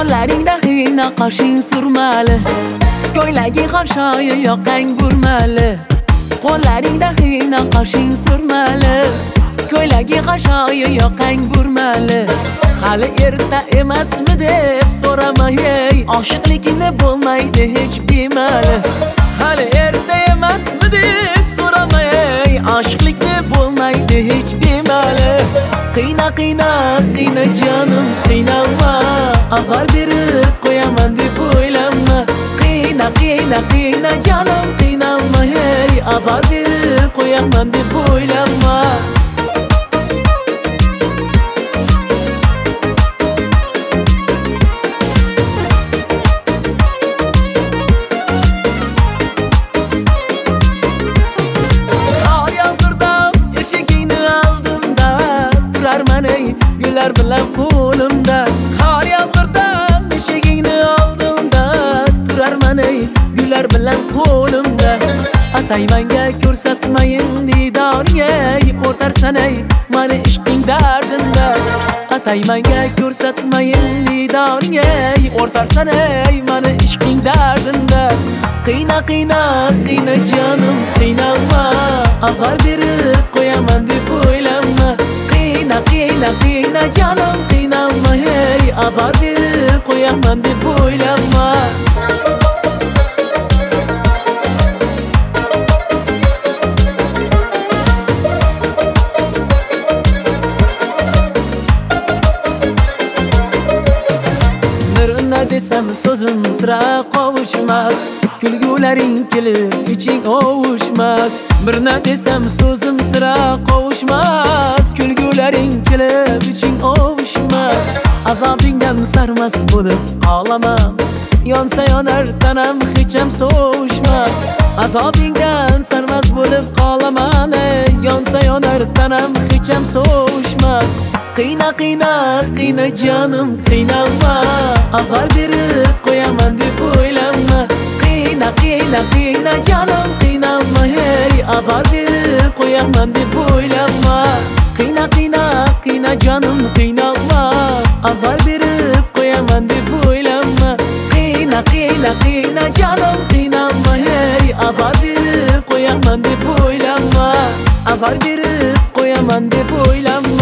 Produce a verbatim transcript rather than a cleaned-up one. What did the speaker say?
Qo'llaringda xiyna qoshing surmali, ko'ylaging qarshoyi yoqang burmali. Qo'llaringda xiyna qoshing surmali, ko'ylaging qarshoyi yoqang burmali. Hali erta emasmi deb so'ramay, oshiqlikni bo'lmaydi hech bemali. Hali erta emasmi deb so'ramay, oshiqlikni bo'lmaydi hech bemali. Qiyna qiyna qiyna jonim qiynalma, azor berib qo'yaman deb o'ylama. Qiyna qiyna qiyna jonim qiynalma, hey azor berib qo'yaman deb o'ylama. Güller bilan qo'limda, qor yomg'irdan eshigingni oldimda turarman ey, gullar bilan qo'limda. Ataymanga ko'rsatmayin didorga, o'rtarsan ey meni ishqing dardinda. Ataymanga ko'rsatmayin didorga, o'rtarsan ey meni ishqing dardinda. Qiyna qiyna qiyna jonim qiynalma, azor berib qo'yaman deb o'ylama. Qiyna qiyna qiyna jonim qiynalma, hey azor berib qo'yaman deb o'ylama. Nima desam so'zim sira qovushmas, kulgularing kelib iching ovushmas. Birna desam so'zim sira qovushmas, kulgularing kelib iching ovushmas. Azobingdan sarmast bo'lib qolaman, yonsa yonar tanam hech ham sovushmas. Azobingdan sarmast bo'lib qolaman, yonsa yonar tanam hech ham sovushmas. Qiyna qiyna qiyna jonim qiynalma, azor berib qo'yaman deb o'ylama. Qiyna qiyna qiyna jonim qiynalma, hey azor berib qo'yaman deb o'ylama. Qiyna qiyna qiyna jonim qiynalma, azor berib qo'yaman deb o'ylama. Qiyna qiyna qiyna jonim qiynalma, hey azor berib qo'yaman deb o'ylama. Azor berib qo'yaman deb o'ylama.